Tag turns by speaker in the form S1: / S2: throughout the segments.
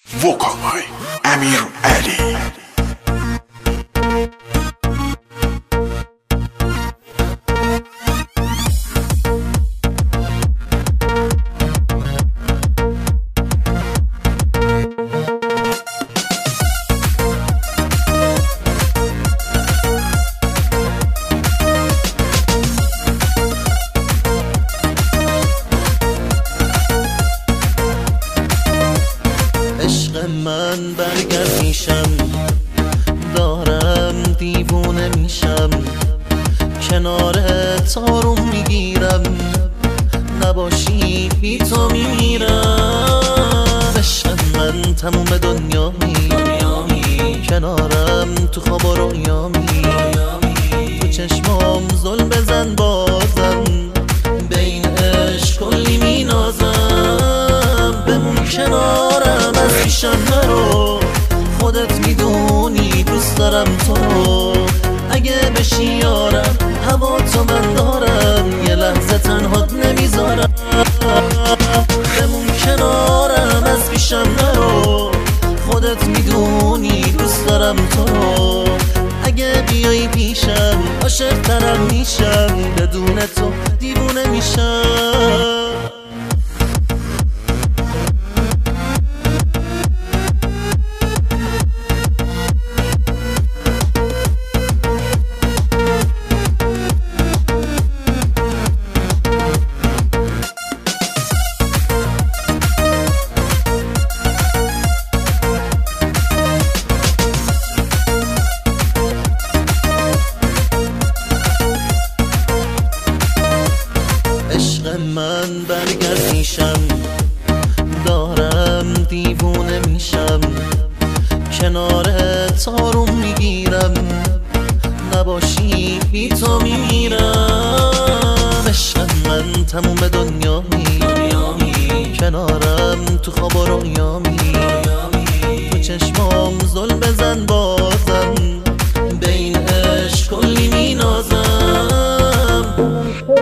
S1: وکال‌های امیر علی.
S2: من برگرد میشم، دارم دیوونه میشم، کنارت آروم میگیرم، نباشی بی تو میمیرم. عشق من تموم دنیامی، کنارم تو خواب و رویامی، تو چشمام زل بزن بازم، بین عشق کلی مینازم. بمون کنارم از پیشم نرو، خودت میدونی دوست دارم تو رو. اگه بشی یارم هوا تو من دارم، یه لحظه تنهات نمیذارم. بمون کنارم از پیشم نرو، خودت میدونی دوست دارم تو رو. اگه بیایی پیشم عاشق ترم میشم، بدون تو دیوونه میشم. من برگرد میشم، دارم دیوونه میشم، کنارت آروم میگیرم، نباشی بی تو میمیرم. عشق من تموم دنیامی، کنارم تو خواب و رویامی، تو چشمام زل بزن بازم، بین عشق کلی مینازم.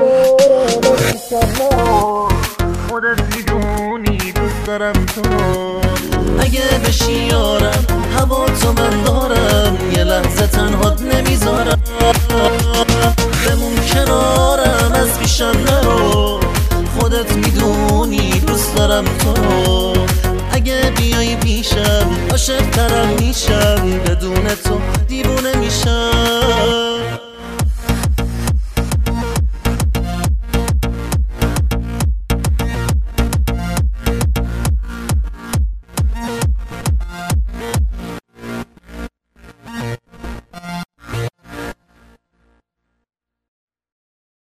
S2: خودت میدونی دوست دارم تو رو. اگه بشی یارم هوا تو من دارم، یه لحظه تنهات نمیذارم. بمون کنارم از پیشم نرو، خودت میدونی دوست دارم تو رو. اگه بیایی پیشم عاشق ترم میشم، بدون تو